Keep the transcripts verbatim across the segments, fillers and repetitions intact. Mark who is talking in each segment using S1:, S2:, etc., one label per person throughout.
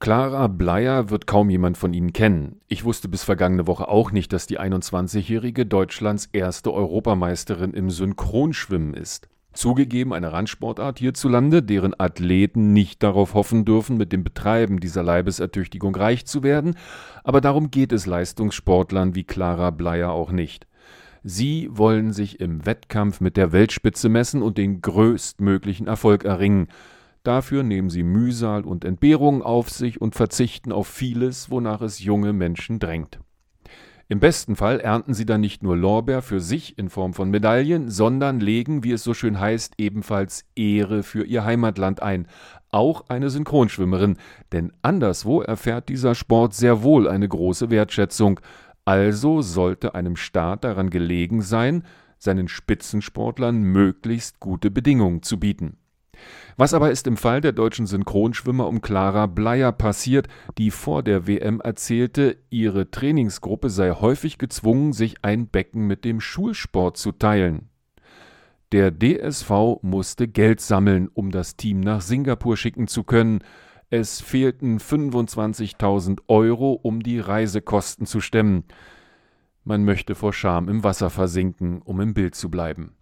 S1: Clara Bleyer wird kaum jemand von Ihnen kennen. Ich wusste bis vergangene Woche auch nicht, dass die einundzwanzigjährige Deutschlands erste Europameisterin im Synchronschwimmen ist. Zugegeben eine Randsportart hierzulande, deren Athleten nicht darauf hoffen dürfen, mit dem Betreiben dieser Leibesertüchtigung reich zu werden, aber darum geht es Leistungssportlern wie Clara Bleyer auch nicht. Sie wollen sich im Wettkampf mit der Weltspitze messen und den größtmöglichen Erfolg erringen. Dafür nehmen sie Mühsal und Entbehrungen auf sich und verzichten auf vieles, wonach es junge Menschen drängt. Im besten Fall ernten sie dann nicht nur Lorbeer für sich in Form von Medaillen, sondern legen, wie es so schön heißt, ebenfalls Ehre für ihr Heimatland ein. Auch eine Synchronschwimmerin, denn anderswo erfährt dieser Sport sehr wohl eine große Wertschätzung. Also sollte einem Staat daran gelegen sein, seinen Spitzensportlern möglichst gute Bedingungen zu bieten. Was aber ist im Fall der deutschen Synchronschwimmer um Clara Bleyer passiert, die vor der W M erzählte, ihre Trainingsgruppe sei häufig gezwungen, sich ein Becken mit dem Schulsport zu teilen? Der D S V musste Geld sammeln, um das Team nach Singapur schicken zu können. Es fehlten fünfundzwanzigtausend Euro, um die Reisekosten zu stemmen. Man möchte vor Scham im Wasser versinken, um im Bild zu bleiben.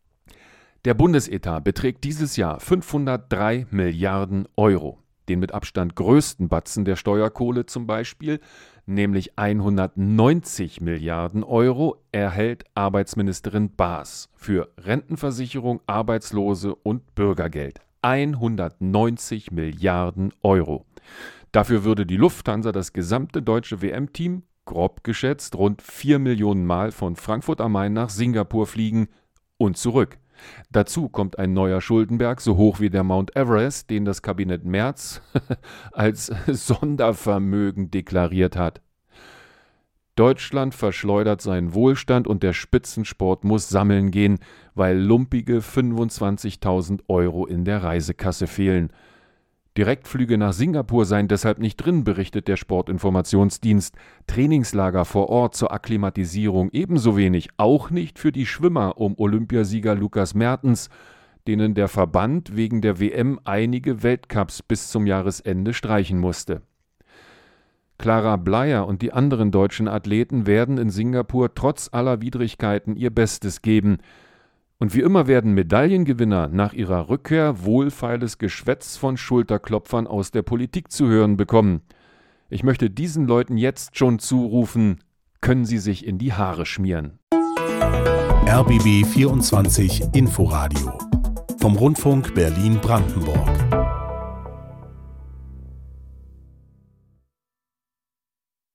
S1: Der Bundesetat beträgt dieses Jahr fünfhundertdrei Milliarden Euro. Den mit Abstand größten Batzen der Steuerkohle zum Beispiel, nämlich hundertneunzig Milliarden Euro, erhält Arbeitsministerin Baas für Rentenversicherung, Arbeitslose und Bürgergeld. hundertneunzig Milliarden Euro. Dafür würde die Lufthansa das gesamte deutsche W M-Team, grob geschätzt, rund vier Millionen Mal von Frankfurt am Main nach Singapur fliegen und zurück. Dazu kommt ein neuer Schuldenberg, so hoch wie der Mount Everest, den das Kabinett Merz als Sondervermögen deklariert hat. Deutschland verschleudert seinen Wohlstand und der Spitzensport muss sammeln gehen, weil lumpige fünfundzwanzigtausend Euro in der Reisekasse fehlen. Direktflüge nach Singapur seien deshalb nicht drin, berichtet der Sportinformationsdienst. Trainingslager vor Ort zur Akklimatisierung ebenso wenig, auch nicht für die Schwimmer um Olympiasieger Lukas Mertens, denen der Verband wegen der W M einige Weltcups bis zum Jahresende streichen musste. Clara Bleyer und die anderen deutschen Athleten werden in Singapur trotz aller Widrigkeiten ihr Bestes geben. Und wie immer werden Medaillengewinner nach ihrer Rückkehr wohlfeiles Geschwätz von Schulterklopfern aus der Politik zu hören bekommen. Ich möchte diesen Leuten jetzt schon zurufen, können sie sich in die Haare schmieren.
S2: R B B vierundzwanzig Inforadio vom Rundfunk Berlin-Brandenburg.